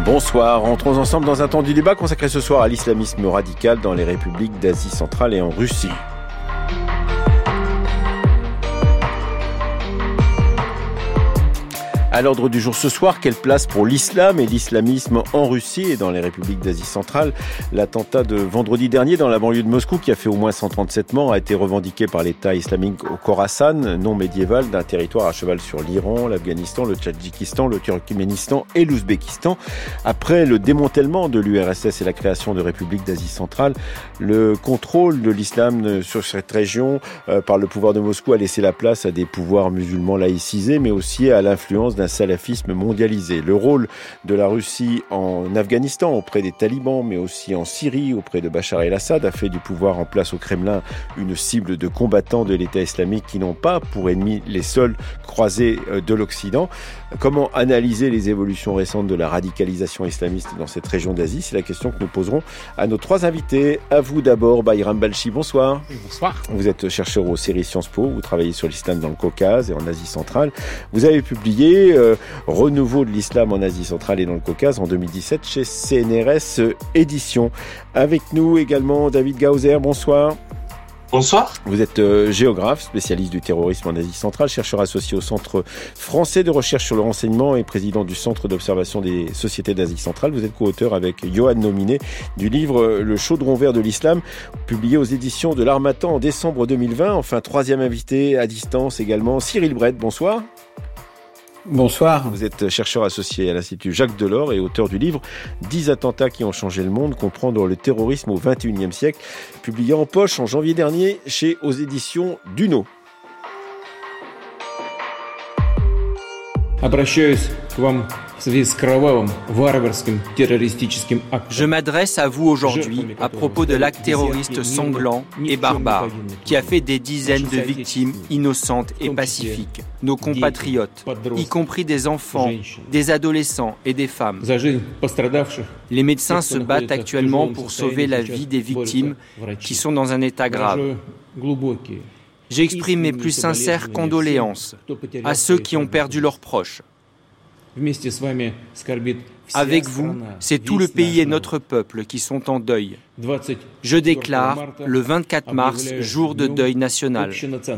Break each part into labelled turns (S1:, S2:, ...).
S1: Bonsoir, entrons ensemble dans un temps du débat consacré ce soir à l'islamisme radical dans les républiques d'Asie centrale et en Russie. À l'ordre du jour ce soir, quelle place pour l'islam et l'islamisme en Russie et dans les républiques d'Asie centrale? L'attentat de vendredi dernier dans la banlieue de Moscou, qui a fait au moins 137 morts, a été revendiqué par l'État islamique au Khorasan, nom médiéval d'un territoire à cheval sur l'Iran, l'Afghanistan, le Tadjikistan, le Turkménistan et l'Ouzbékistan. Après le démantèlement de l'URSS et la création de républiques d'Asie centrale, le contrôle de l'islam sur cette région par le pouvoir de Moscou a laissé la place à des pouvoirs musulmans laïcisés, mais aussi à l'influence d'un salafisme mondialisé. Le rôle de la Russie en Afghanistan auprès des talibans, mais aussi en Syrie auprès de Bachar el-Assad, a fait du pouvoir en place au Kremlin une cible de combattants de l'État islamique qui n'ont pas pour ennemis les seuls croisés de l'Occident. Comment analyser les évolutions récentes de la radicalisation islamiste dans cette région d'Asie? C'est la question que nous poserons à nos trois invités. À vous d'abord, Bayram Balchi, bonsoir.
S2: Bonsoir.
S1: Vous êtes chercheur aux séries Sciences Po, vous travaillez sur l'islam dans le Caucase et en Asie centrale. Vous avez publié Renouveau de l'islam en Asie centrale et dans le Caucase en 2017 chez CNRS Éditions. Avec nous également David Gaouzer, bonsoir.
S3: Bonsoir.
S1: Vous êtes géographe, spécialiste du terrorisme en Asie centrale, chercheur associé au Centre français de recherche sur le renseignement et président du Centre d'observation des sociétés d'Asie centrale. Vous êtes co-auteur avec Johan Nominé du livre Le chaudron vert de l'islam, publié aux éditions de l'Harmattan en décembre 2020. Enfin, troisième invité à distance également, Cyril Brett, bonsoir.
S4: Bonsoir.
S1: Vous êtes chercheur associé à l'Institut Jacques Delors et auteur du livre 10 attentats qui ont changé le monde, comprendre le terrorisme au XXIe siècle, publié en poche en janvier dernier aux éditions Duno.
S5: Je m'adresse à vous aujourd'hui à propos de l'acte terroriste sanglant et barbare qui a fait des dizaines de victimes innocentes et pacifiques, nos compatriotes, y compris des enfants, des adolescents et des femmes. Les médecins se battent actuellement pour sauver la vie des victimes qui sont dans un état grave. J'exprime mes plus sincères condoléances à ceux qui ont perdu leurs proches. Avec vous, c'est tout le pays et notre peuple qui sont en deuil. Je déclare le 24 mars, jour de deuil national.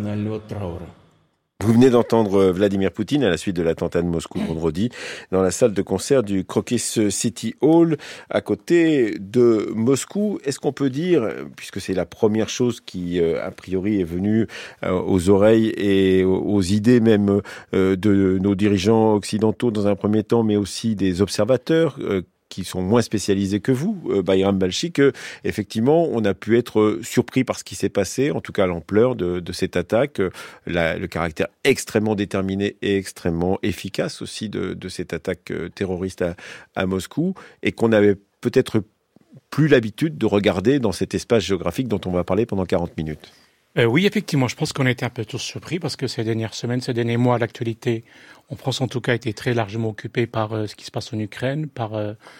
S1: Vous venez d'entendre Vladimir Poutine à la suite de l'attentat de Moscou vendredi dans la salle de concert du Crocus City Hall à côté de Moscou. Est-ce qu'on peut dire, puisque c'est la première chose qui a priori est venue aux oreilles et aux idées même de nos dirigeants occidentaux dans un premier temps, mais aussi des observateurs qui sont moins spécialisés que vous, Bayram Balchi, que effectivement on a pu être surpris par ce qui s'est passé, en tout cas l'ampleur de cette attaque, le caractère extrêmement déterminé et extrêmement efficace aussi de cette attaque terroriste à Moscou, et qu'on avait peut-être plus l'habitude de regarder dans cet espace géographique dont on va parler pendant 40 minutes.
S2: Oui, effectivement, je pense qu'on a été un peu tous surpris parce que ces dernières semaines, ces derniers mois, l'actualité en France en tout cas a été très largement occupée par ce qui se passe en Ukraine, par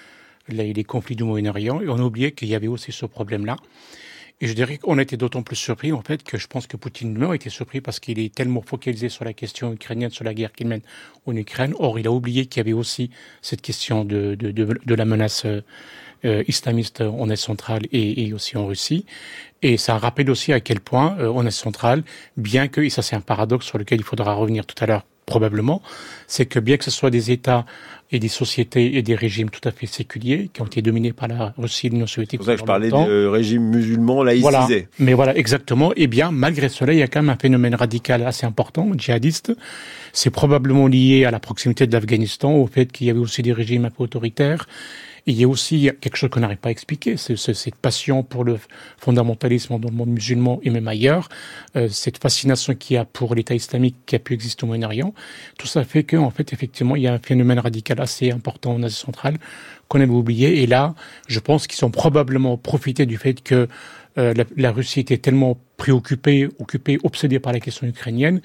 S2: les conflits du Moyen-Orient, et on a oublié qu'il y avait aussi ce problème-là. Et je dirais qu'on a été d'autant plus surpris en fait que je pense que Poutine lui-même a été surpris parce qu'il est tellement focalisé sur la question ukrainienne, sur la guerre qu'il mène en Ukraine. Or, il a oublié qu'il y avait aussi cette question de la menace islamiste en Asie centrale et aussi en Russie. Et ça rappelle aussi à quel point en Asie centrale, bien que, et ça c'est un paradoxe sur lequel il faudra revenir tout à l'heure probablement, c'est que bien que ce soit des États et des sociétés et des régimes tout à fait séculiers qui ont été dominés par la Russie et l'Union soviétique.
S1: C'est pour ça que je parlais de régime musulman laïcisé.
S2: Voilà. Mais voilà, exactement. Et bien, malgré cela, il y a quand même un phénomène radical assez important, djihadiste. C'est probablement lié à la proximité de l'Afghanistan, au fait qu'il y avait aussi des régimes un peu autoritaires. Et il y a aussi quelque chose qu'on n'arrive pas à expliquer, c'est cette passion pour le fondamentalisme dans le monde musulman et même ailleurs, cette fascination qu'il y a pour l'État islamique qui a pu exister au Moyen-Orient. Tout ça fait qu'en fait, effectivement, il y a un phénomène radical assez important en Asie centrale qu'on avait oublié. Et là, je pense qu'ils ont probablement profité du fait que la Russie était tellement préoccupée, obsédée par la question ukrainienne,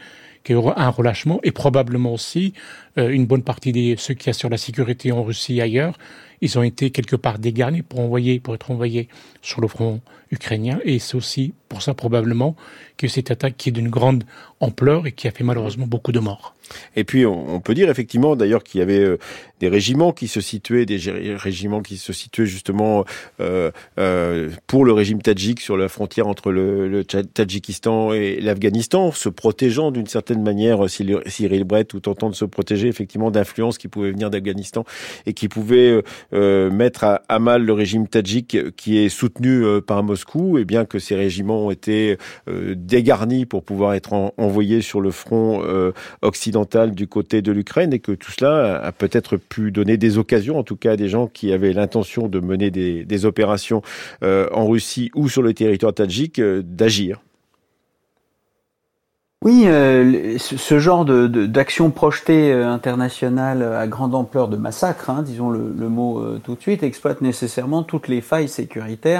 S2: qu'il y aura un relâchement et probablement aussi une bonne partie de ceux qui assurent la sécurité en Russie et ailleurs, ils ont été quelque part dégarnis pour être envoyés sur le front ukrainien. Et c'est aussi pour ça probablement que cette attaque qui est d'une grande ampleur et qui a fait malheureusement beaucoup de morts.
S1: Et puis on peut dire effectivement d'ailleurs qu'il y avait des régiments qui se situaient justement pour le régime tadjik sur la frontière entre le Tadjikistan et l'Afghanistan, se protégeant d'une certaine manière, Cyril Brett, ou tentant de se protéger effectivement d'influences qui pouvaient venir d'Afghanistan et qui pouvaient mettre à mal le régime tadjik qui est soutenu par Moscou, et bien que ces régiments ont été dégarnis pour pouvoir être envoyés sur le front occidental du côté de l'Ukraine, et que tout cela a peut-être pu donner des occasions, en tout cas à des gens qui avaient l'intention de mener des opérations en Russie ou sur le territoire tadjik, d'agir.
S4: Oui, ce genre d'action projetée internationale à grande ampleur de massacre, disons le mot tout de suite, exploite nécessairement toutes les failles sécuritaires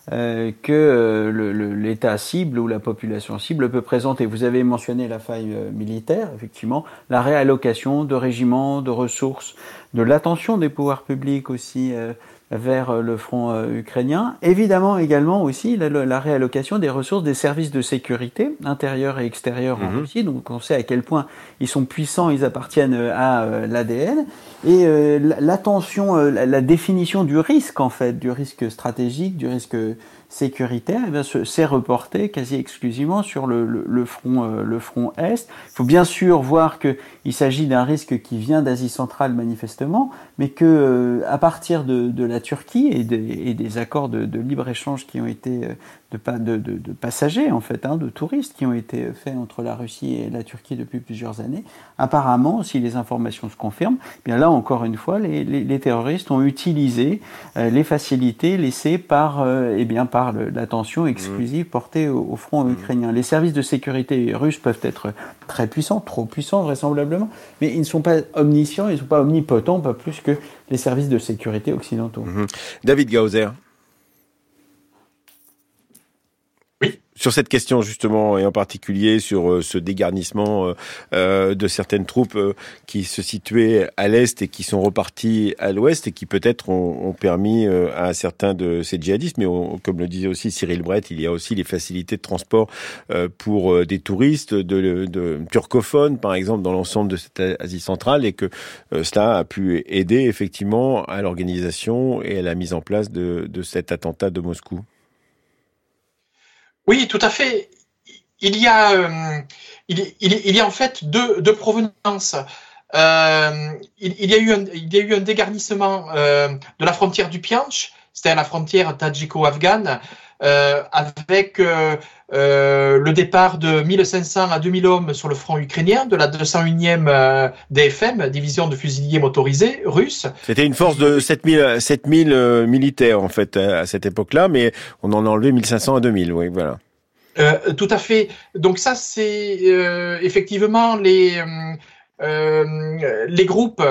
S4: que l'État cible ou la population cible peut présenter. Vous avez mentionné la faille militaire, effectivement, la réallocation de régiments, de ressources, de l'attention des pouvoirs publics aussi vers le front ukrainien. Évidemment également aussi la réallocation des ressources des services de sécurité intérieurs et extérieurs en Russie. Donc on sait à quel point ils sont puissants, ils appartiennent à l'ADN. Et l'attention, la définition du risque en fait, du risque stratégique, du risque sécuritaire, eh bien, s'est reporté quasi exclusivement sur le front Est. Il faut bien sûr voir qu'il s'agit d'un risque qui vient d'Asie centrale manifestement, mais que à partir de la Turquie et des accords de libre-échange qui ont été de passagers en fait, de touristes qui ont été faits entre la Russie et la Turquie depuis plusieurs années, apparemment, si les informations se confirment, eh bien là encore une fois, les terroristes ont utilisé les facilités laissées par l'attention exclusive portée au front ukrainien. Les services de sécurité russes peuvent être très puissants, trop puissants vraisemblablement, mais ils ne sont pas omniscients, ils ne sont pas omnipotents, pas plus que les services de sécurité occidentaux.
S1: David Gausser. Sur cette question justement, et en particulier sur ce dégarnissement de certaines troupes qui se situaient à l'est et qui sont reparties à l'ouest, et qui peut-être ont permis à certains de ces djihadistes, mais comme le disait aussi Cyril Brett, il y a aussi les facilités de transport pour des touristes de turcophones, par exemple, dans l'ensemble de cette Asie centrale, et que cela a pu aider effectivement à l'organisation et à la mise en place de cet attentat de Moscou.
S3: Oui, tout à fait. Il y a en fait deux provenances. Il y a eu un dégarnissement de la frontière du Pianch, c'est-à-dire la frontière tadjiko-afghane, avec le départ de 1500 à 2000 hommes sur le front ukrainien, de la 201e DFM, division de fusiliers motorisés russes.
S1: C'était une force de 7000 militaires en fait à cette époque-là, mais on en a enlevé 1500 à 2000, oui, voilà.
S3: Tout à fait. Donc ça, c'est effectivement les groupes,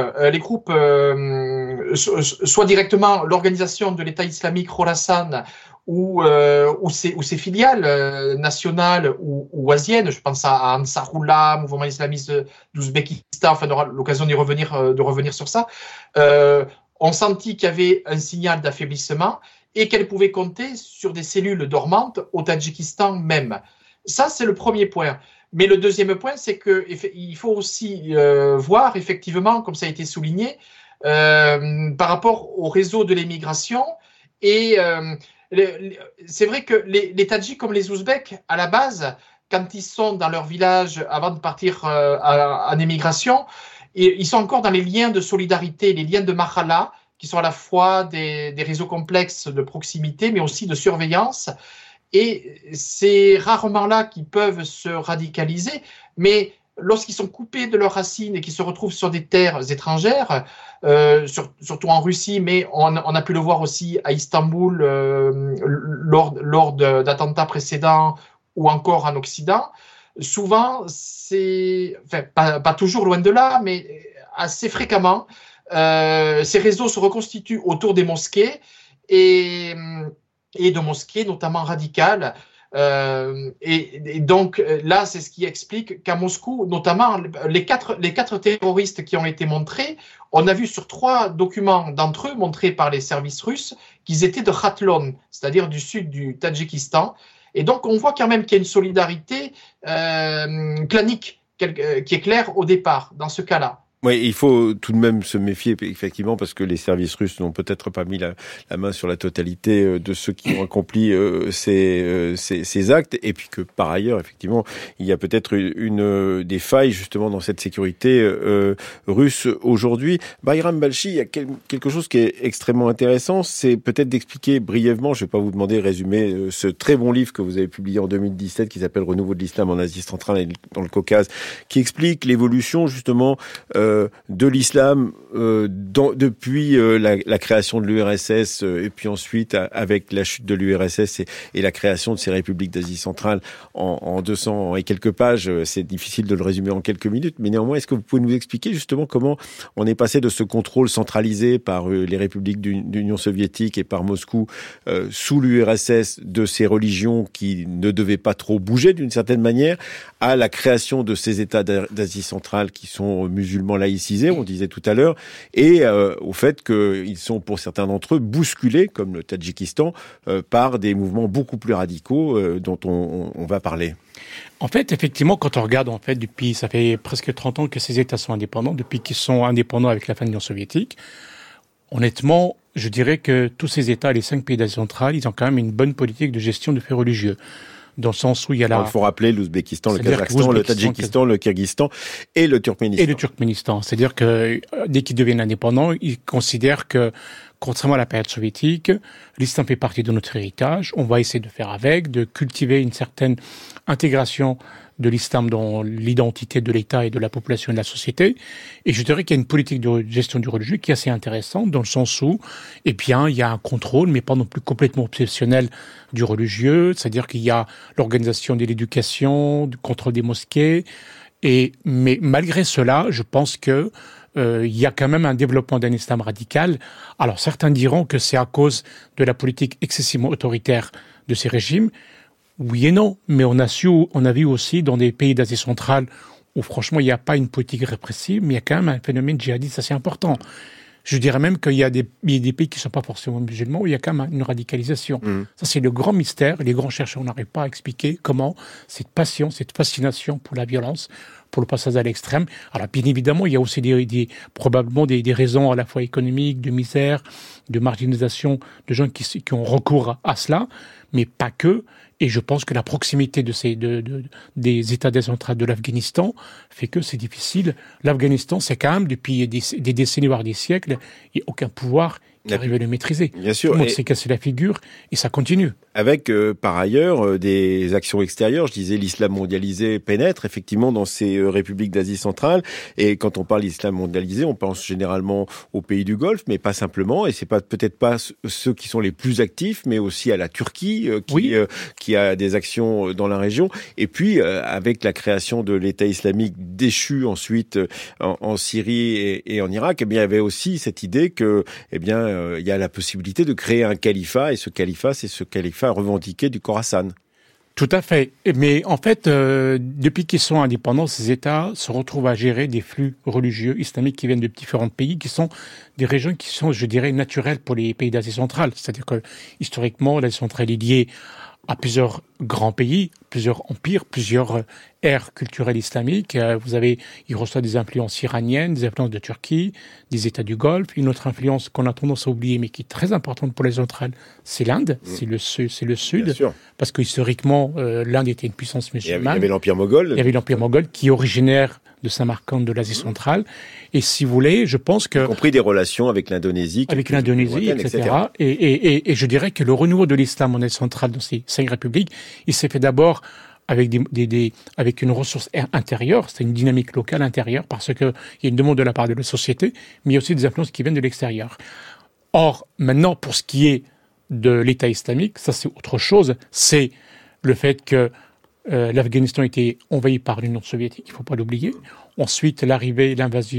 S3: soit directement l'organisation de l'État islamique Khorasan ou ses filiales nationales ou asiennes. Je pense à Ansarullah, mouvement islamiste d'Ouzbékistan. Enfin, on aura l'occasion de revenir sur ça. On sentit qu'il y avait un signal d'affaiblissement et qu'elle pouvait compter sur des cellules dormantes au Tadjikistan même. Ça, c'est le premier point. Mais le deuxième point, c'est qu'il faut aussi voir, effectivement, comme ça a été souligné, par rapport au réseau de l'émigration. Et c'est vrai que les Tadjiks, comme les Ouzbeks, à la base, quand ils sont dans leur village avant de partir en émigration, ils sont encore dans les liens de solidarité, les liens de Mahala, qui sont à la fois des réseaux complexes de proximité, mais aussi de surveillance. Et c'est rarement là qu'ils peuvent se radicaliser, mais lorsqu'ils sont coupés de leurs racines et qu'ils se retrouvent sur des terres étrangères, surtout en Russie, mais on a pu le voir aussi à Istanbul lors d'attentats précédents ou encore en Occident, souvent, pas toujours loin de là, mais assez fréquemment, ces réseaux se reconstituent autour des mosquées et de mosquées notamment radicales Et donc là, c'est ce qui explique qu'à Moscou, notamment, les quatre terroristes qui ont été montrés, on a vu sur 3 documents d'entre eux, montrés par les services russes, qu'ils étaient de Khatlon, c'est-à-dire du sud du Tadjikistan. Et donc, on voit quand même qu'il y a une solidarité clanique qui est claire au départ, dans ce cas-là.
S1: Oui, il faut tout de même se méfier, effectivement, parce que les services russes n'ont peut-être pas mis la main sur la totalité de ceux qui ont accompli ces actes, et puis que par ailleurs, effectivement, il y a peut-être des failles justement dans cette sécurité russe aujourd'hui. Bayram Balchi, il y a quelque chose qui est extrêmement intéressant, c'est peut-être d'expliquer brièvement, je ne vais pas vous demander de résumer ce très bon livre que vous avez publié en 2017 qui s'appelle Renouveau de l'islam en Asie centrale et dans le Caucase, qui explique l'évolution justement de l'islam depuis la création de l'URSS et puis ensuite avec la chute de l'URSS et la création de ces républiques d'Asie centrale en 200 et quelques pages. C'est difficile de le résumer en quelques minutes, mais néanmoins, est-ce que vous pouvez nous expliquer justement comment on est passé de ce contrôle centralisé par les républiques d'Union soviétique et par Moscou sous l'URSS de ces religions qui ne devaient pas trop bouger d'une certaine manière à la création de ces États d'Asie centrale qui sont musulmans laïcisés, on disait tout à l'heure, et au fait qu'ils sont, pour certains d'entre eux, bousculés, comme le Tadjikistan, par des mouvements beaucoup plus radicaux dont on va parler.
S2: En fait, effectivement, quand on regarde, depuis, ça fait presque 30 ans que ces États sont indépendants, depuis qu'ils sont indépendants avec la fin de l'Union soviétique, honnêtement, je dirais que tous ces États, les 5 pays d'Asie centrale, ils ont quand même une bonne politique de gestion de faits religieux. Dans le sens où il y a
S1: il faut rappeler l'Ouzbékistan, le Kazakhstan, le Tadjikistan, le Kirghizistan et le Turkménistan.
S2: C'est-à-dire que dès qu'ils deviennent indépendants, ils considèrent que, contrairement à la période soviétique, l'islam fait partie de notre héritage. On va essayer de faire avec, de cultiver une certaine intégration de l'islam dans l'identité de l'État et de la population et de la société. Et je dirais qu'il y a une politique de gestion du religieux qui est assez intéressante dans le sens où, eh bien, il y a un contrôle, mais pas non plus complètement obsessionnel du religieux. C'est-à-dire qu'il y a l'organisation de l'éducation, du contrôle des mosquées. Mais malgré cela, je pense que il y a quand même un développement d'un islam radical. Alors certains diront que c'est à cause de la politique excessivement autoritaire de ces régimes. Oui et non, mais on a vu aussi dans des pays d'Asie centrale où franchement il n'y a pas une politique répressive, mais il y a quand même un phénomène djihadiste assez important. Je dirais même qu'il y a des pays qui ne sont pas forcément musulmans où il y a quand même une radicalisation. Ça, c'est le grand mystère. Les grands chercheurs n'arrivent pas à expliquer comment cette passion, cette fascination pour la violence, pour le passage à l'extrême. Alors, bien évidemment, il y a aussi probablement des raisons à la fois économiques, de misère, de marginalisation, de gens qui ont recours à cela, mais pas que. Et je pense que la proximité des États décentrales de l'Afghanistan fait que c'est difficile. L'Afghanistan, c'est quand même, depuis des décennies, voire des siècles, il n'y a aucun pouvoir qui arrive à le maîtriser.
S1: Bien sûr.
S2: Tout le monde s'est cassé la figure et ça continue.
S1: Avec, par ailleurs, des actions extérieures. Je disais, l'islam mondialisé pénètre effectivement dans ces républiques d'Asie centrale. Et quand on parle d'islam mondialisé, on pense généralement aux pays du Golfe, mais pas simplement. Et c'est peut-être pas ceux qui sont les plus actifs, mais aussi à la Turquie, qui a des actions dans la région. Et puis, avec la création de l'État islamique déchu ensuite en Syrie et en Irak, eh bien, il y avait aussi cette idée que, eh bien, il y a la possibilité de créer un califat. Et ce califat, c'est ce califat revendiqué du Khorasan.
S2: Tout à fait. Mais en fait, depuis qu'ils sont indépendants, ces États se retrouvent à gérer des flux religieux islamiques qui viennent de différents pays, qui sont des régions qui sont, je dirais, naturelles pour les pays d'Asie centrale. C'est-à-dire que, historiquement, l'Asie centrale est liée à plusieurs grands pays, plusieurs empires, plusieurs ères culturelles islamiques. Il reçoit des influences iraniennes, des influences de Turquie, des États du Golfe. Une autre influence qu'on a tendance à oublier, mais qui est très importante pour les centrales, c'est l'Inde, c'est le Sud. Parce que historiquement, l'Inde était une puissance musulmane.
S1: Il y avait l'Empire moghol.
S2: Il y avait l'Empire moghol qui est originaire de Samarcande, de l'Asie centrale. Et si vous voulez, je pense que...
S1: Y compris des relations avec l'Indonésie.
S2: Avec l'Indonésie, etc. Et je dirais que le renouveau de l'islam en Asie centrale dans ces 5 républiques, il s'est fait d'abord avec avec une ressource intérieure, c'est une dynamique locale intérieure, parce que il y a une demande de la part de la société, mais il y a aussi des influences qui viennent de l'extérieur. Or, maintenant, pour ce qui est de l'État islamique, ça c'est autre chose, c'est le fait que l'Afghanistan a été envahi par l'Union soviétique, il ne faut pas l'oublier. Ensuite, l'invasion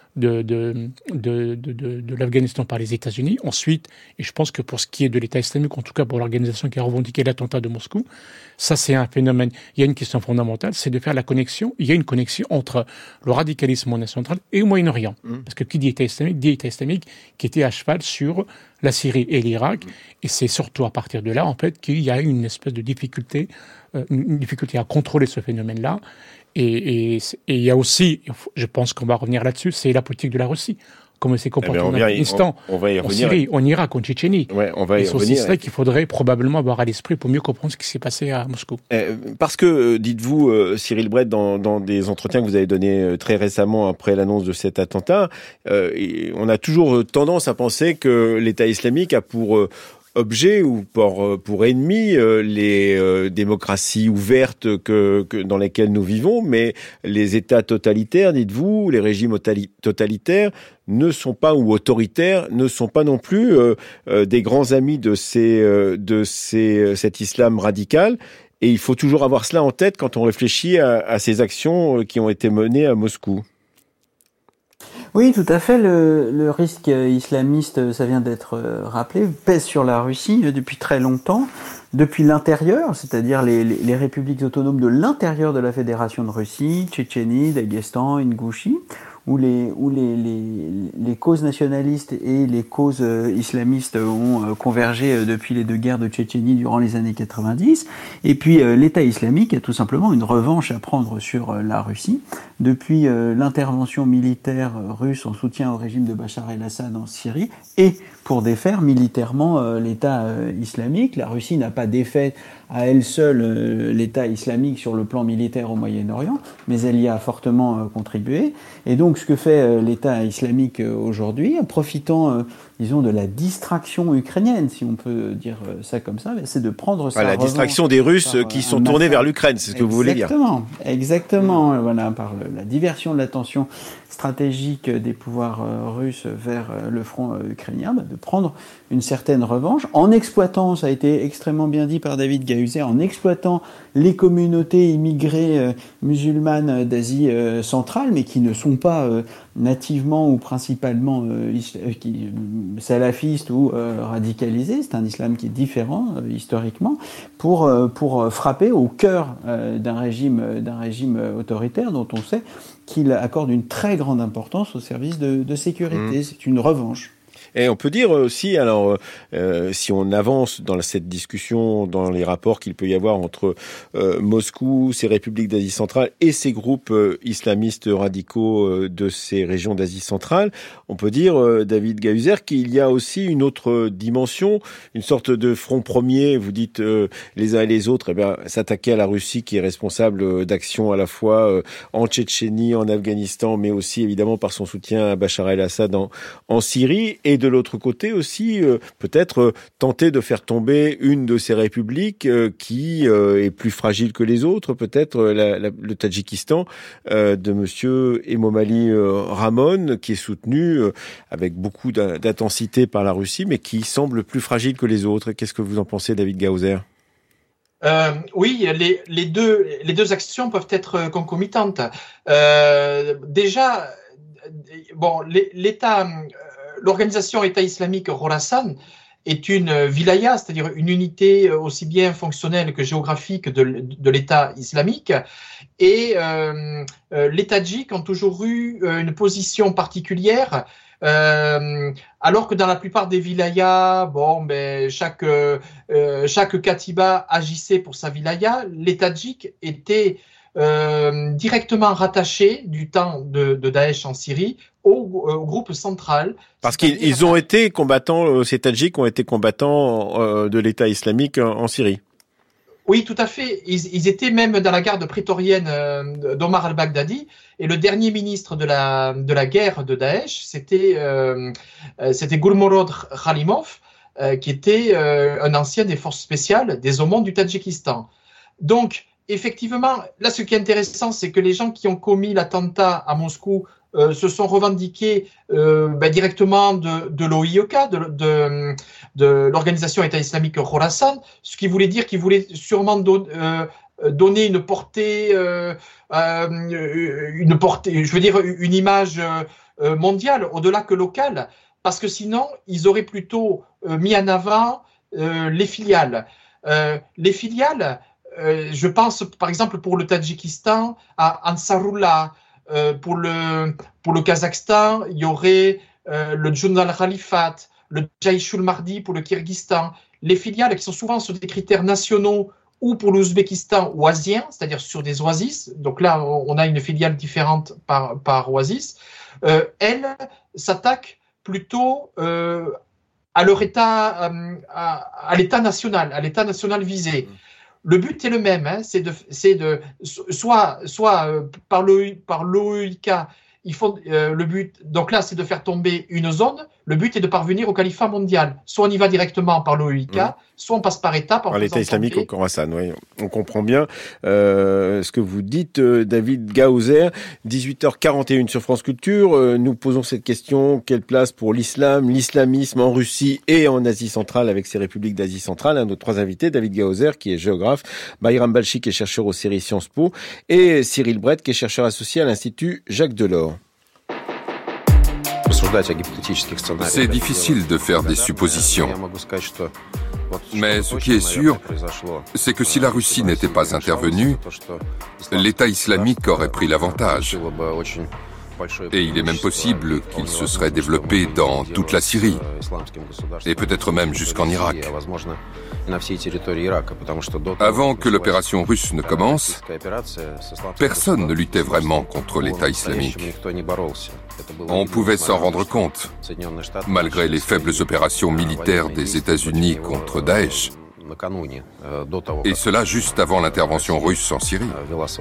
S2: de l'Afghanistan par les États-Unis. Ensuite, et je pense que pour ce qui est de l'État islamique, en tout cas pour l'organisation qui a revendiqué l'attentat de Moscou, ça c'est un phénomène. Il y a une question fondamentale, c'est de faire la connexion. Il y a une connexion entre le radicalisme en Asie centrale et au Moyen-Orient. Parce que qui dit État islamique qui était à cheval sur la Syrie et l'Irak. Et c'est surtout à partir de là, en fait, qu'il y a une espèce de difficulté à contrôler ce phénomène-là. Et il y a aussi, je pense qu'on va revenir là-dessus, c'est la politique de la Russie. Comment c'est comporté en Afghanistan, en Syrie, en Irak, en Tchétchénie.
S1: Ouais, on va y revenir.
S2: C'est ça qu'il faudrait probablement avoir à l'esprit pour mieux comprendre ce qui s'est passé à Moscou.
S1: Parce que, dites-vous, Cyril Brett, dans des entretiens que vous avez donnés très récemment après l'annonce de cet attentat, on a toujours tendance à penser que l'État islamique a pour objet ou pour ennemi les démocraties ouvertes que dans lesquelles nous vivons, mais les États totalitaires, dites-vous, les régimes totalitaires ne sont pas, ou autoritaires, ne sont pas non plus des grands amis de cet islam radical. Et il faut toujours avoir cela en tête quand on réfléchit à ces actions qui ont été menées à Moscou.
S4: Oui, tout à fait. Le risque islamiste, ça vient d'être rappelé, pèse sur la Russie depuis très longtemps, depuis l'intérieur, c'est-à-dire les républiques autonomes de l'intérieur de la Fédération de Russie, Tchétchénie, Daghestan, Ingouchie, où les causes nationalistes et les causes islamistes ont convergé depuis les deux guerres de Tchétchénie durant les années 90. Et puis l'État islamique a tout simplement une revanche à prendre sur la Russie. Depuis l'intervention militaire russe en soutien au régime de Bachar el-Assad en Syrie et pour défaire militairement l'État islamique. La Russie n'a pas défait à elle seule l'État islamique sur le plan militaire au Moyen-Orient, mais elle y a fortement contribué. Et donc ce que fait l'État islamique aujourd'hui, en profitant, disons, de la distraction ukrainienne, si on peut dire ça comme ça, c'est de prendre sa
S1: la distraction des Russes qui sont tournés vers l'Ukraine, c'est ce que vous voulez dire.
S4: Exactement, voilà, par la diversion de l'attention stratégique des pouvoirs russes vers le front ukrainien, de prendre une certaine revanche, en exploitant, ça a été extrêmement bien dit par David Gahuzer, en exploitant les communautés immigrées musulmanes d'Asie centrale, mais qui ne sont pas nativement ou principalement salafistes ou radicalisés. C'est un islam qui est différent historiquement, pour frapper au cœur d'un régime autoritaire dont on sait qu'il accorde une très grande importance aux services de sécurité. C'est une revanche.
S1: Et on peut dire aussi, alors, si on avance dans cette discussion, dans les rapports qu'il peut y avoir entre Moscou, ces républiques d'Asie centrale et ces groupes islamistes radicaux de ces régions d'Asie centrale, on peut dire, David Gahuzer, qu'il y a aussi une autre dimension, une sorte de front premier. Vous dites les uns et les autres, s'attaquer à la Russie qui est responsable d'actions à la fois en Tchétchénie, en Afghanistan, mais aussi évidemment par son soutien à Bachar el-Assad en Syrie. Et de l'autre côté aussi, peut-être tenter de faire tomber une de ces républiques qui est plus fragile que les autres, peut-être le Tadjikistan de monsieur Emomali Rahmon, qui est soutenu avec beaucoup d'intensité par la Russie, mais qui semble plus fragile que les autres. Qu'est-ce que vous en pensez, David Gahuzer ?
S3: Oui, les deux actions peuvent être concomitantes. Déjà, bon, l'organisation État islamique Khorasan est une wilaya, c'est-à-dire une unité aussi bien fonctionnelle que géographique de l'État islamique. Et les Tadjiks ont toujours eu une position particulière, alors que dans la plupart des wilayas, chaque katiba agissait pour sa wilaya. Les Tadjiks étaient directement rattachés du temps de Daesh en Syrie au groupe central.
S1: Parce qu'ils ont été combattants, ces Tadjiks ont été combattants de l'État islamique en Syrie.
S3: Oui, tout à fait. Ils étaient même dans la garde prétorienne d'Omar al-Baghdadi, et le dernier ministre de la guerre de Daesh, c'était Gulmurod Khalimov, qui était un ancien des forces spéciales des Omans du Tadjikistan. Donc, effectivement, là, ce qui est intéressant, c'est que les gens qui ont commis l'attentat à Moscou se sont revendiqués directement de l'OIEK, de l'organisation État islamique Khorasan, ce qui voulait dire qu'ils voulaient sûrement donner une portée, je veux dire une image mondiale au-delà que locale, parce que sinon ils auraient plutôt mis en avant les filiales. Je pense par exemple pour le Tadjikistan à Ansarullah, pour le Kazakhstan, il y aurait le Journal Khalifat, le Jaishul Mahdi pour le Kyrgyzstan. Les filiales qui sont souvent sur des critères nationaux ou pour l'Ouzbékistan oisien, c'est-à-dire sur des oasis. Donc là, on a une filiale différente par oasis. Elles s'attaquent plutôt à leur État, à l'État national visé. Le but est le même, hein, c'est de soit par l'OEIK, ils font le but. Donc là, c'est de faire tomber une zone. Le but est de parvenir au califat mondial. Soit on y va directement par l'OEIK, soit on passe par étape.
S1: Par l'État islamique au Khorasan, oui. On comprend bien ce que vous dites, David Gaouzer. 18h41 sur France Culture. Nous posons cette question. Quelle place pour l'islamisme en Russie et en Asie centrale avec ces républiques d'Asie centrale? Un de nos trois invités, David Gaouzer, qui est géographe, Bayram Balchi, qui est chercheur aux séries Sciences Po, et Cyril Brett, qui est chercheur associé à l'Institut Jacques Delors.
S6: C'est difficile de faire des suppositions. Mais ce qui est sûr, c'est que si la Russie n'était pas intervenue, l'État islamique aurait pris l'avantage. Et il est même possible qu'il se serait développé dans toute la Syrie, et peut-être même jusqu'en Irak. Avant que l'opération russe ne commence, personne ne luttait vraiment contre l'État islamique. On pouvait s'en rendre compte, malgré les faibles opérations militaires des États-Unis contre Daesh. Et cela juste avant l'intervention russe en Syrie.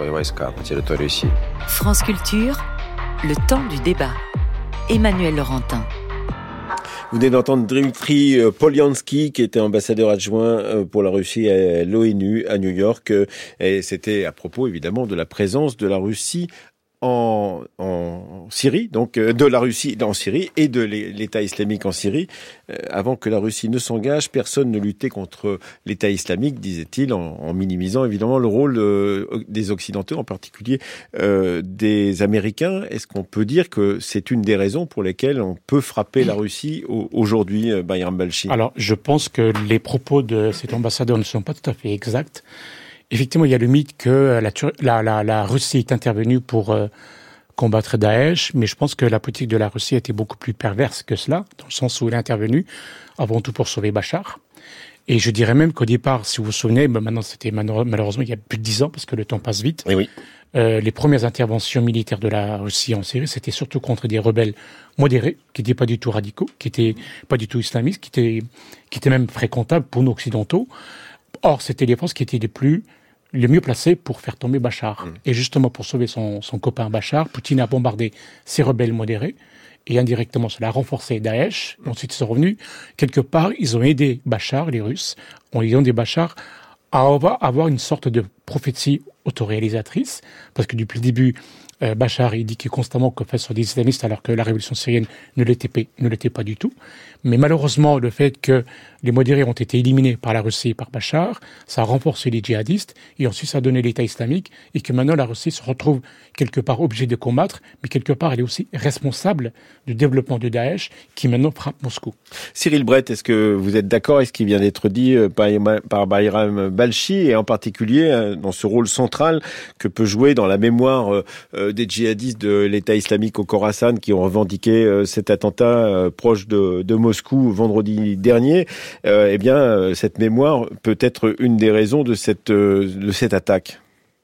S7: France Culture, le temps du débat. Emmanuel Laurentin.
S1: Vous venez d'entendre Dmitry Polyansky, qui était ambassadeur adjoint pour la Russie à l'ONU à New York. Et c'était à propos, évidemment, de la présence de la Russie en Syrie, donc de la Russie en Syrie et de l'État islamique en Syrie. Avant que la Russie ne s'engage, personne ne luttait contre l'État islamique, disait-il, en minimisant évidemment le rôle des Occidentaux, en particulier des Américains. Est-ce qu'on peut dire que c'est une des raisons pour lesquelles on peut frapper la Russie aujourd'hui, Bayram Balchi?
S2: Alors, je pense que les propos de cet ambassadeur ne sont pas tout à fait exacts. Effectivement, il y a le mythe que la Russie est intervenue pour combattre Daesh, mais je pense que la politique de la Russie était beaucoup plus perverse que cela, dans le sens où elle est intervenue avant tout pour sauver Bachar. Et je dirais même qu'au départ, si vous vous souvenez, maintenant c'était malheureusement il y a plus de 10 ans, parce que le temps passe vite,
S1: oui.
S2: Les premières interventions militaires de la Russie en Syrie, c'était surtout contre des rebelles modérés, qui n'étaient pas du tout radicaux, qui n'étaient pas du tout islamistes, qui étaient même fréquentables pour nous occidentaux. Or, c'était les forces qui étaient les mieux placés pour faire tomber Bachar. Et justement, pour sauver son copain Bachar, Poutine a bombardé ces rebelles modérés, et indirectement, cela a renforcé Daesh. Ensuite, ils sont revenus. Quelque part, ils ont aidé Bachar, les Russes, ils ont aidé Bachar à avoir une sorte de prophétie autoréalisatrice, parce que depuis le début, Bachar, il dit constamment qu'on fait sur des islamistes, alors que la révolution syrienne ne l'était pas du tout. Mais malheureusement, le fait que les modérés ont été éliminés par la Russie et par Bachar, ça a renforcé les djihadistes, et ensuite ça a donné l'État islamique, et que maintenant la Russie se retrouve quelque part obligée de combattre, mais quelque part elle est aussi responsable du développement de Daesh, qui maintenant frappe Moscou.
S1: Cyril Brett, est-ce que vous êtes d'accord avec ce qui vient d'être dit par Bayram Balchi, et en particulier dans ce rôle central que peut jouer dans la mémoire des djihadistes de l'État islamique au Khorasan qui ont revendiqué cet attentat proche de Moscou vendredi dernier, cette mémoire peut être une des raisons de cette attaque.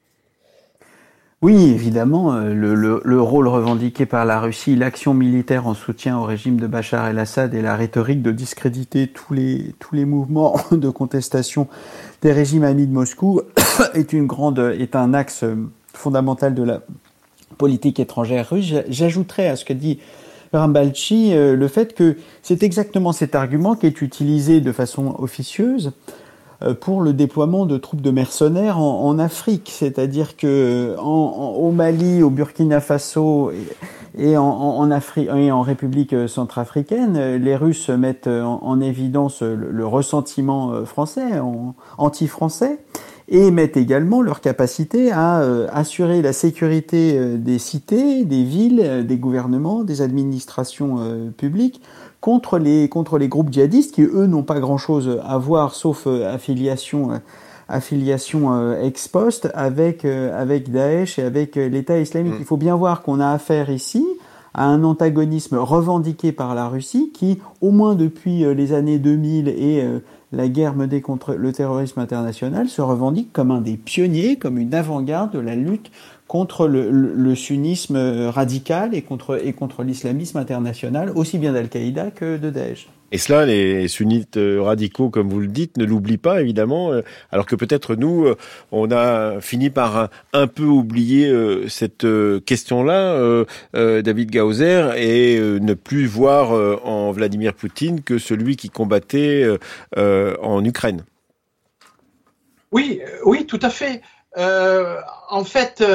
S4: Oui, évidemment, le rôle revendiqué par la Russie, l'action militaire en soutien au régime de Bachar el-Assad et la rhétorique de discréditer tous les mouvements de contestation des régimes amis de Moscou est un axe fondamental de la politique étrangère russe. J'ajouterais à ce que dit Balchi le fait que c'est exactement cet argument qui est utilisé de façon officieuse pour le déploiement de troupes de mercenaires en Afrique, c'est-à-dire que au Mali, au Burkina Faso et en Afrique et en République centrafricaine, les Russes mettent en évidence le ressentiment français, anti-français, et mettent également leur capacité à assurer la sécurité des cités, des villes, des gouvernements, des administrations publiques contre les groupes djihadistes qui, eux, n'ont pas grand-chose à voir sauf affiliation ex post avec Daesh et avec l'État islamique. Il faut bien voir qu'on a affaire ici à un antagonisme revendiqué par la Russie qui, au moins depuis les années 2000 et la guerre menée contre le terrorisme international, se revendique comme un des pionniers, comme une avant-garde de la lutte contre le sunnisme radical et contre l'islamisme international, aussi bien d'Al-Qaïda que de Daesh.
S1: Et cela, les sunnites radicaux, comme vous le dites, ne l'oublient pas, évidemment, alors que peut-être nous, on a fini par un peu oublier cette question-là, David Gaozer, et ne plus voir en Vladimir Poutine que celui qui combattait en Ukraine.
S3: Oui, tout à fait. En fait,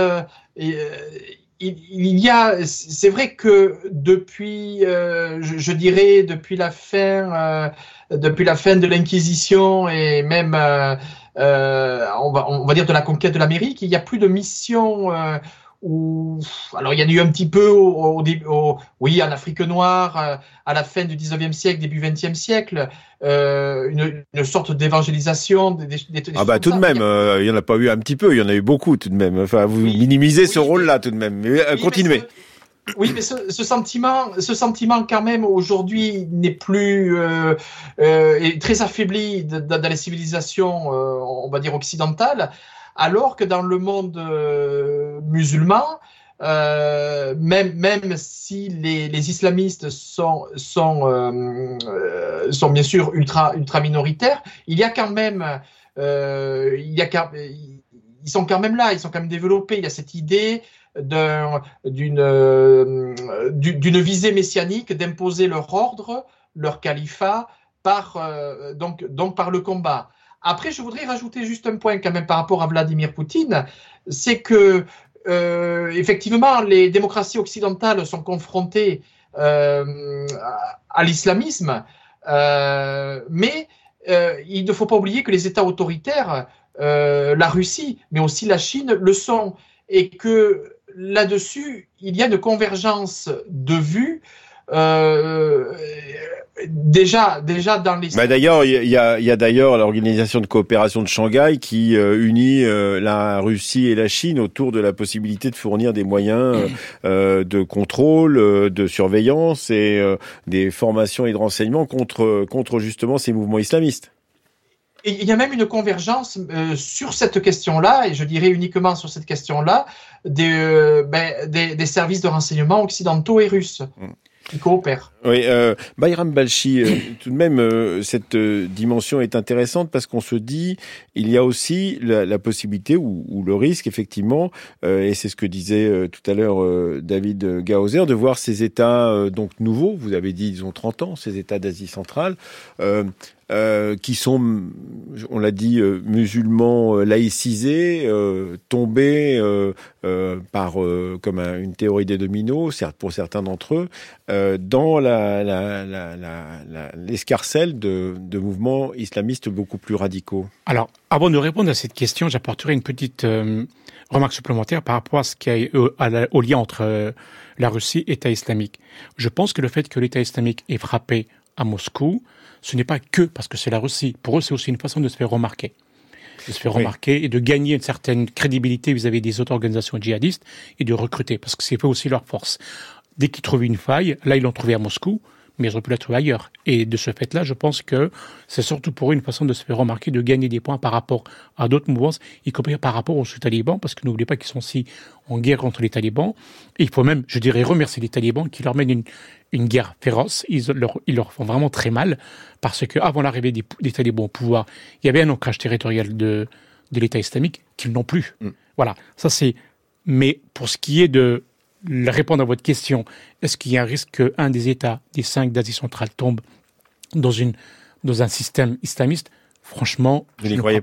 S3: il y a, c'est vrai que depuis, je dirais, depuis la fin de l'Inquisition et même, on va dire de la conquête de l'Amérique, il y a plus de missions alors il y en a eu un petit peu oui, en Afrique noire, à la fin du 19e siècle, début 20e siècle, une sorte d'évangélisation.
S1: Tout de même, il y en a pas eu un petit peu, il y en a eu beaucoup tout de même. Enfin, vous minimisez ce rôle-là tout de même. Mais continuez.
S3: Mais ce sentiment quand même aujourd'hui n'est plus est très affaibli dans les civilisations, on va dire occidentales. Alors que dans le monde musulman, même si les islamistes sont bien sûr ultra minoritaires, il y a quand même, ils sont quand même là, ils sont quand même développés. Il y a cette idée d'une visée messianique d'imposer leur ordre, leur califat donc par le combat. Après, je voudrais rajouter juste un point quand même par rapport à Vladimir Poutine, c'est que effectivement, les démocraties occidentales sont confrontées à l'islamisme, mais il ne faut pas oublier que les États autoritaires, la Russie, mais aussi la Chine, le sont, et que là-dessus, il y a une convergence de vues. Déjà dans les...
S1: d'ailleurs, il y a d'ailleurs l'organisation de coopération de Shanghai qui unit la Russie et la Chine autour de la possibilité de fournir des moyens de contrôle, de surveillance et des formations et de renseignements contre justement ces mouvements islamistes.
S3: Et il y a même une convergence sur cette question-là, et je dirais uniquement sur cette question-là, des services de renseignement occidentaux et russes. Qui coopèrent.
S1: Oui, Bayram Balchi, tout de même, cette dimension est intéressante parce qu'on se dit, il y a aussi la possibilité ou le risque, effectivement, et c'est ce que disait tout à l'heure David Gaozer, de voir ces États donc nouveaux, vous avez dit, ils ont 30 ans, ces États d'Asie centrale, qui sont, on l'a dit, musulmans laïcisés, tombés par comme une théorie des dominos, certes pour certains d'entre eux, dans l'escarcelle de mouvements islamistes beaucoup plus radicaux.
S2: Alors, avant de répondre à cette question, j'apporterai une petite remarque supplémentaire par rapport à ce qui est au lien entre la Russie et l'État islamique. Je pense que le fait que l'État islamique ait frappé à Moscou, ce n'est pas que parce que c'est la Russie. Pour eux, c'est aussi une façon de se faire remarquer. De se faire remarquer et de gagner une certaine crédibilité vis-à-vis des autres organisations djihadistes et de recruter, parce que c'est aussi leur force. Dès qu'ils trouvent une faille, là, ils l'ont trouvée à Moscou, mais ils auraient pu la trouver ailleurs. Et de ce fait-là, je pense que c'est surtout pour eux une façon de se faire remarquer, de gagner des points par rapport à d'autres mouvements, y compris par rapport aux talibans, parce que n'oubliez pas qu'ils sont aussi en guerre contre les talibans. Et il faut même, je dirais, remercier les talibans qui leur mènent une guerre féroce. Ils leur font vraiment très mal, parce que avant l'arrivée des talibans au pouvoir, il y avait un ancrage territorial de l'État islamique qu'ils n'ont plus. Voilà, ça c'est... Mais pour ce qui est de répondre à votre question, est-ce qu'il y a un risque qu'un des États, des 5 d'Asie centrale, tombe dans un système islamiste? Franchement,
S1: je n'y croyais pas.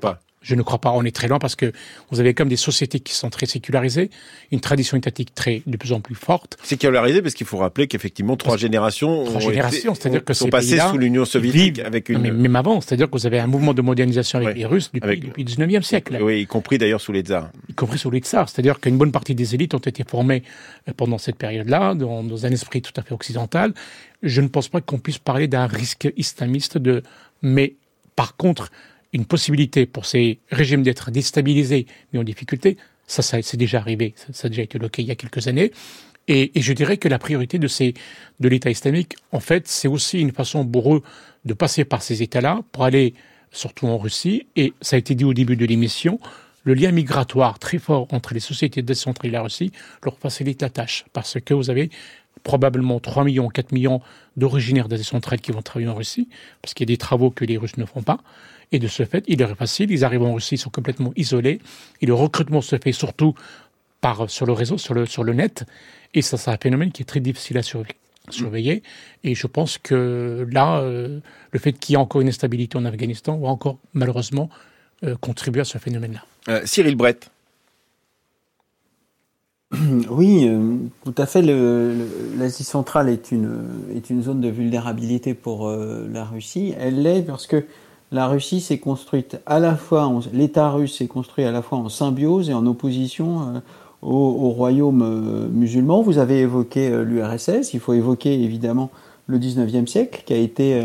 S2: Je ne crois pas. On est très loin parce que vous avez comme des sociétés qui sont très sécularisées, une tradition étatique de plus en plus forte.
S1: Sécularisée parce qu'il faut rappeler qu'effectivement trois générations
S2: c'est-à-dire que
S1: sont passées sous l'Union soviétique avec une...
S2: Même avant, c'est-à-dire que vous avez un mouvement de modernisation avec les Russes depuis le 19e siècle.
S1: Oui, y compris d'ailleurs sous les tsars.
S2: Y compris sous les tsars. C'est-à-dire qu'une bonne partie des élites ont été formées pendant cette période-là, dans un esprit tout à fait occidental. Je ne pense pas qu'on puisse parler d'un risque islamiste mais par contre, une possibilité pour ces régimes d'être déstabilisés, mais en difficulté, ça c'est déjà arrivé, ça a déjà été le cas il y a quelques années. Et je dirais que la priorité de l'État islamique, en fait, c'est aussi une façon pour eux de passer par ces États-là pour aller, surtout en Russie, et ça a été dit au début de l'émission, le lien migratoire très fort entre les sociétés décentrées et la Russie leur facilite la tâche, parce que vous avez probablement 3 millions, 4 millions d'originaires d'Asie centrale qui vont travailler en Russie, parce qu'il y a des travaux que les Russes ne font pas. Et de ce fait, il leur est facile, ils arrivent en Russie, ils sont complètement isolés, et le recrutement se fait surtout sur le réseau, sur le net, et ça c'est un phénomène qui est très difficile à surveiller, et je pense que là, le fait qu'il y ait encore une instabilité en Afghanistan va encore, malheureusement, contribuer à ce phénomène-là.
S1: Cyril Brett.
S4: Oui, tout à fait. L'Asie centrale est une zone de vulnérabilité pour la Russie. Elle l'est parce que la Russie s'est construite l'État russe s'est construit à la fois en symbiose et en opposition au royaume musulman. Vous avez évoqué l'URSS. Il faut évoquer évidemment le 19e siècle qui a été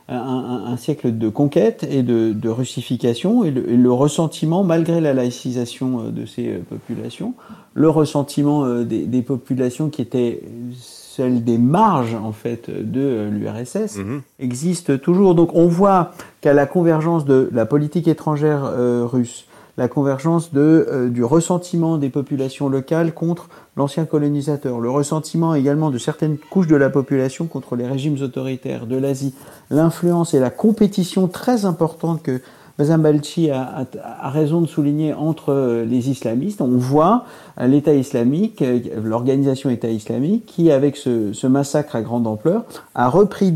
S4: un siècle de conquête et de russification et le ressentiment, malgré la laïcisation de ces populations, le ressentiment des populations qui étaient celles des marges en fait de l'URSS existe toujours. Donc on voit qu'à la convergence de la politique étrangère russe, la convergence du ressentiment des populations locales contre l'ancien colonisateur, le ressentiment également de certaines couches de la population contre les régimes autoritaires de l'Asie, l'influence et la compétition très importante que Bazam Balchi a raison de souligner entre les islamistes. On voit l'État islamique, l'organisation État islamique, qui avec ce massacre à grande ampleur a repris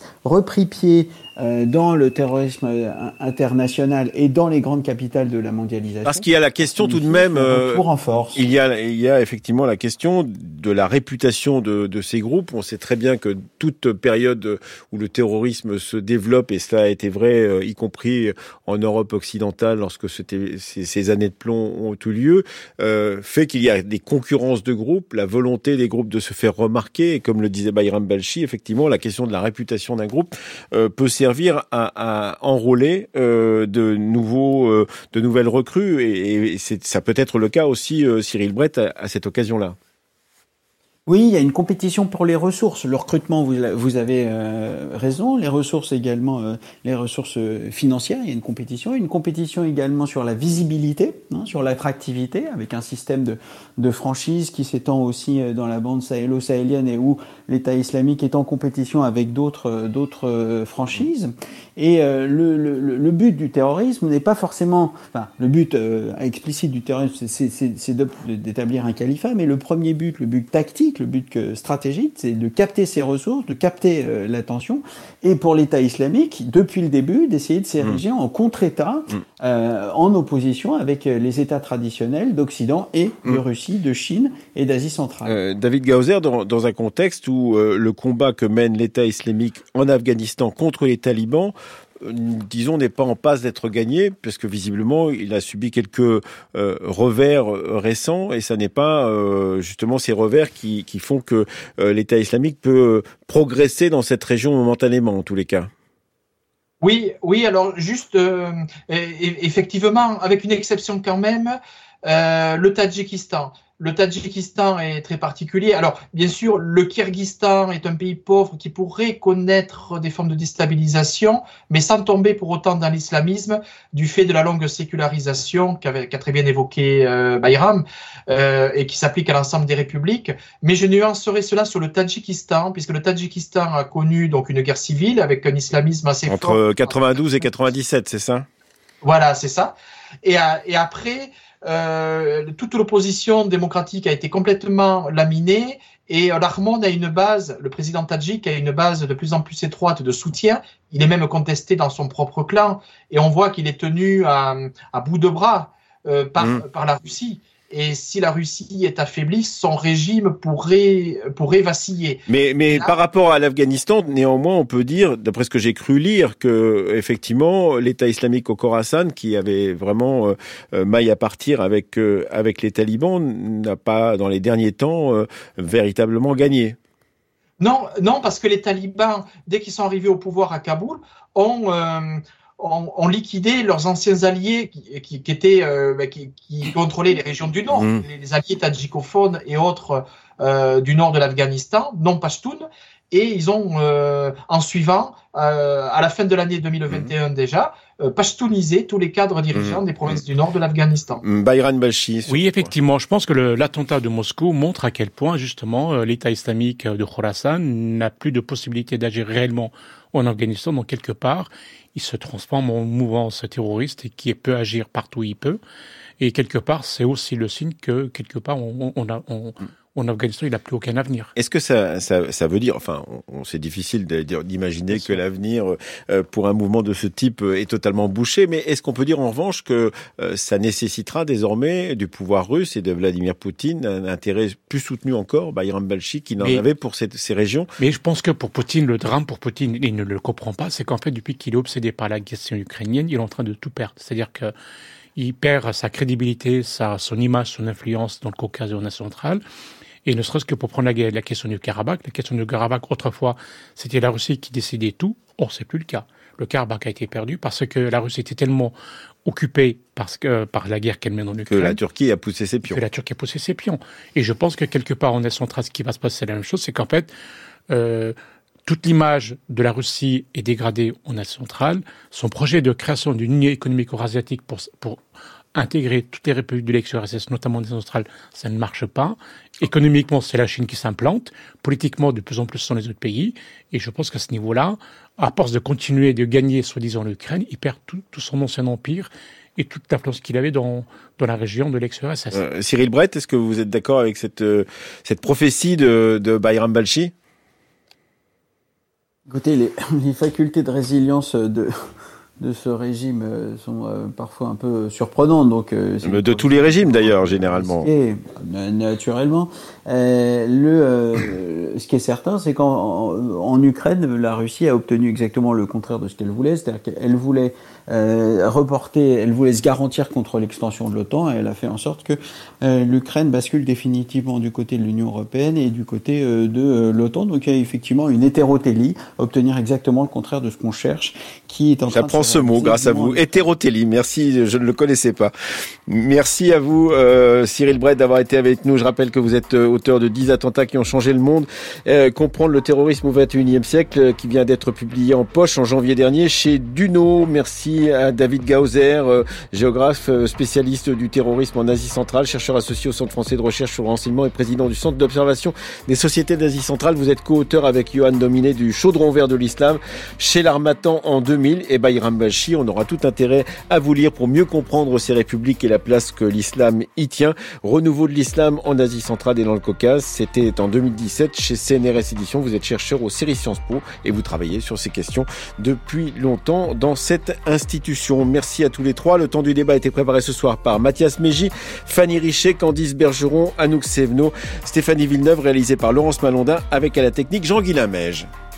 S4: pied dans le terrorisme international et dans les grandes capitales de la mondialisation.
S1: Parce qu'il y a la question tout de même,
S4: en force.
S1: Il y a effectivement la question de la réputation de ces groupes. On sait très bien que toute période où le terrorisme se développe, et cela a été vrai, y compris en Europe occidentale, lorsque ces années de plomb ont eu lieu, fait qu'il y a des concurrences de groupes, la volonté des groupes de se faire remarquer, et comme le disait Bayram Balchi, effectivement, la question de la réputation d'un groupe peut servir à enrôler de nouvelles recrues, et ça peut être le cas aussi, Cyril Brett, à cette occasion-là.
S4: Oui, il y a une compétition pour les ressources. Le recrutement, vous avez raison. Les ressources également, les ressources financières, il y a une compétition également sur la visibilité, sur l'attractivité, avec un système de franchise qui s'étend aussi dans la bande sahélo-sahélienne et où l'État islamique est en compétition avec d'autres franchises. Et le but du terrorisme n'est pas forcément... Enfin, le but explicite du terrorisme, c'est d'établir un califat, mais le premier but, le but tactique, le but stratégique, c'est de capter ses ressources, de capter l'attention, et pour l'État islamique, depuis le début, d'essayer de s'ériger en contre-État, en opposition avec les États traditionnels d'Occident et de Russie, de Chine et d'Asie centrale.
S1: David Gausser, dans un contexte où le combat que mène l'État islamique en Afghanistan contre les talibans, disons, n'est pas en passe d'être gagné, parce que visiblement, il a subi quelques revers récents, et ça n'est pas justement ces revers qui font que l'État islamique peut progresser dans cette région momentanément, en tous les cas.
S3: Oui, alors juste, effectivement, avec une exception quand même, le Tadjikistan. Le Tadjikistan est très particulier. Alors, bien sûr, le Kyrgyzstan est un pays pauvre qui pourrait connaître des formes de déstabilisation, mais sans tomber pour autant dans l'islamisme, du fait de la longue sécularisation qu'a très bien évoqué Bayram, et qui s'applique à l'ensemble des républiques. Mais je nuancerai cela sur le Tadjikistan, puisque le Tadjikistan a connu donc une guerre civile avec un islamisme assez fort.
S1: Entre 92 et 97, c'est ça ?
S3: Voilà, c'est ça. Et après... toute l'opposition démocratique a été complètement laminée Et l'Armon a une base, le président tadjik a une base de plus en plus étroite de soutien. Il est même contesté dans son propre clan. Et on voit qu'il est tenu à bout de bras par la Russie. Et si la Russie est affaiblie, son régime pourrait vaciller.
S1: Mais là, par rapport à l'Afghanistan, néanmoins, on peut dire, d'après ce que j'ai cru lire, que effectivement, l'État islamique au Khorasan, qui avait vraiment maille à partir avec les talibans, n'a pas, dans les derniers temps, véritablement gagné.
S3: Non, parce que les talibans, dès qu'ils sont arrivés au pouvoir à Kaboul, ont liquidé leurs anciens alliés qui contrôlaient les régions du nord, les alliés tadjikophones et autres du nord de l'Afghanistan, non pashtuns, et ils ont, en suivant, à la fin de l'année 2021 déjà, pashtounisé tous les cadres dirigeants des provinces du nord de l'Afghanistan.
S1: Bayram Balchi.
S2: Oui, effectivement, je pense que l'attentat de Moscou montre à quel point, justement, l'État islamique de Khorasan n'a plus de possibilité d'agir réellement en Afghanistan, donc quelque part, il se transforme en mouvance terroriste et qui peut agir partout où il peut. Et quelque part, c'est aussi le signe que, quelque part, en Afghanistan, il n'a plus aucun avenir.
S1: Est-ce que ça veut dire, enfin, c'est difficile d'imaginer que l'avenir pour un mouvement de ce type est totalement bouché, mais est-ce qu'on peut dire en revanche que ça nécessitera désormais du pouvoir russe et de Vladimir Poutine un intérêt plus soutenu encore, Bayram Balchi, qu'il en avait pour ces régions?
S2: Mais je pense que pour Poutine, le drame pour Poutine, il ne le comprend pas, c'est qu'en fait, depuis qu'il est obsédé par la question ukrainienne, il est en train de tout perdre. C'est-à-dire que il perd sa crédibilité, son image, son influence dans le Caucase et en Asie centrale. Et ne serait-ce que pour prendre la question du Karabakh. La question du Karabakh, autrefois, c'était la Russie qui décidait tout. Or, c'est plus le cas. Le Karabakh a été perdu parce que la Russie était tellement occupée par la guerre qu'elle mène en Ukraine.
S1: Que la Turquie a poussé ses pions.
S2: Et je pense que quelque part en Asie centrale, ce qui va se passer, c'est la même chose. C'est qu'en fait, toute l'image de la Russie est dégradée en Asie centrale. Son projet de création d'une union économique eurasiatique pour intégrer toutes les républiques de l'ex-URSS, notamment en Asie centrale, ça ne marche pas. Économiquement, c'est la Chine qui s'implante. Politiquement, de plus en plus, ce sont les autres pays. Et je pense qu'à ce niveau-là, à force de continuer de gagner, soi-disant, l'Ukraine, il perd tout son ancien empire et toute l'influence qu'il avait dans la région de l'ex-URSS.
S1: Cyril Brett, est-ce que vous êtes d'accord avec cette prophétie de Bayram Balchi?
S4: Écoutez, les facultés de résilience de ce régime sont parfois un peu surprenantes. Donc,
S1: de tous les régimes d'ailleurs, généralement.
S4: Et, naturellement. Ce qui est certain, c'est qu'en Ukraine, la Russie a obtenu exactement le contraire de ce qu'elle voulait. C'est-à-dire qu'elle voulait elle voulait se garantir contre l'extension de l'OTAN, et elle a fait en sorte que l'Ukraine bascule définitivement du côté de l'Union européenne et du côté de l'OTAN. Donc il y a effectivement une hétérotélie, obtenir exactement le contraire de ce qu'on cherche, qui est en train de
S1: J'apprends ce mot grâce à vous, hétérotélie. Merci, je ne le connaissais pas. Merci à vous, Cyril Brett, d'avoir été avec nous. Je rappelle que vous êtes auteur de 10 attentats qui ont changé le monde. Comprendre le terrorisme au XXIe siècle, qui vient d'être publié en poche en janvier dernier chez Duno. Merci à David Gausser, géographe spécialiste du terrorisme en Asie centrale, chercheur associé au Centre français de recherche sur le renseignement et président du Centre d'observation des sociétés d'Asie centrale. Vous êtes co-auteur avec Johan Dominé du Chaudron vert de l'islam chez l'Harmattan en 2000 et Bayram Balchi. On aura tout intérêt à vous lire pour mieux comprendre ces républiques et la place que l'islam y tient. Renouveau de l'islam en Asie centrale et dans le Caucase. C'était en 2017 chez CNRS Éditions. Vous êtes chercheur au séries Sciences Po et vous travaillez sur ces questions depuis longtemps dans cette institution. Merci à tous les trois. Le temps du débat a été préparé ce soir par Mathias Mégy, Fanny Richet, Candice Bergeron, Anouk Sévenot, Stéphanie Villeneuve, réalisé par Laurence Malondin avec à la technique Jean-Guilain Meige.